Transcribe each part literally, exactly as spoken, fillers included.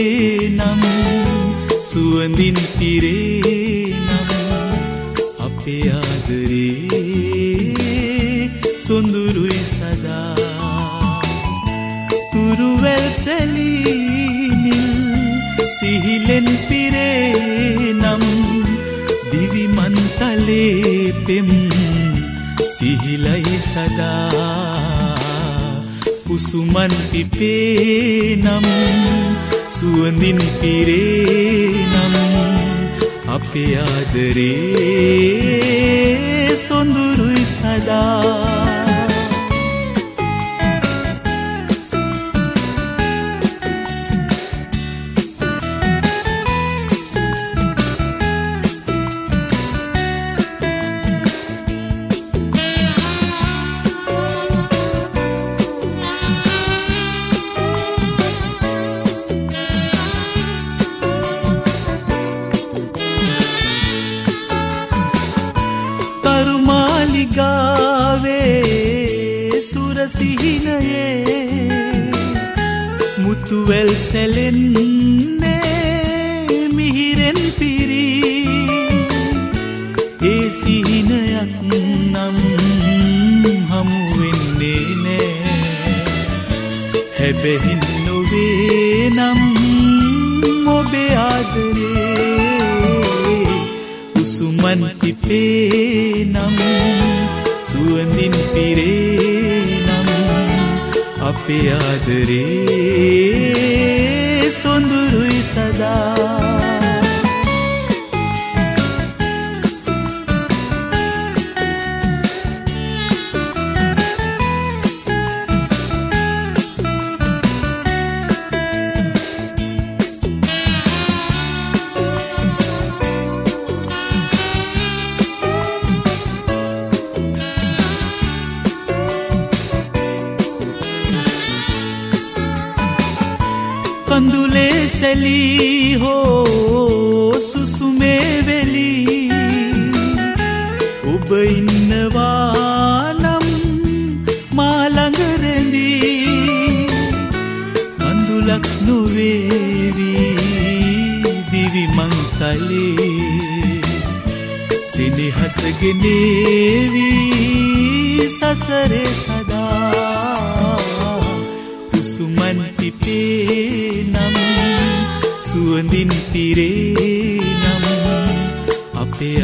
නම් සුවඳින් පිරේ නම් අපේ ආදරේ සොඳුරුයි සදා තුරුවැල් සැලීනිල් සිහිලෙන් පිරේ නම් දිවි මන්තලේ පෙම් සිහිලයි සදා කුසුමන් පිපේ නම් සුවඳින් පිරේ නම් අපේ ආදරේ සොඳුරුයි සදා ගාවේ සුරසිහිනයේ මුතුවැල් සැලෙන්නේ මිහිරෙන් පිරී ඒ සිහිනයක් නම් හමු වෙන්නේ නෑ හැබැයි නොවේ නම් ඔබේ ආදරේ කුසුමන් පිපේ නම් සුවඳින් පිරේ නම් අපේ ආදරේ සොඳුරුයි සදා කඳුලේ සැලී හෝ සුසුමේ වෙලී ඔබ ඉන්නවා නම් මා ළඟ රැඳී කඳුලක් නොවේවි දිවි මංතලේ සෙනෙහස ගෙනේවි සසරේ සදා කුසුමන් පිපේ නම් සුවඳින් පිරේ නම් අපේ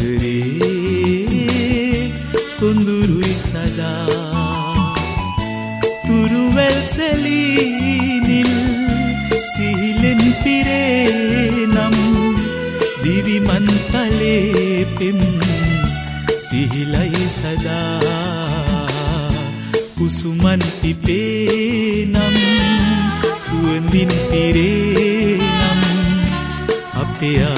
ආදරේ සොඳුරුයි සදා තුරුවැල් සැලීනිල් සිහිලෙන් පිරේ නම් දිවි මන්තලේ පෙම් සිහිලයි සදා කුසුමන් පිපේ නම් සුවඳින් පිරේ නම් අපේ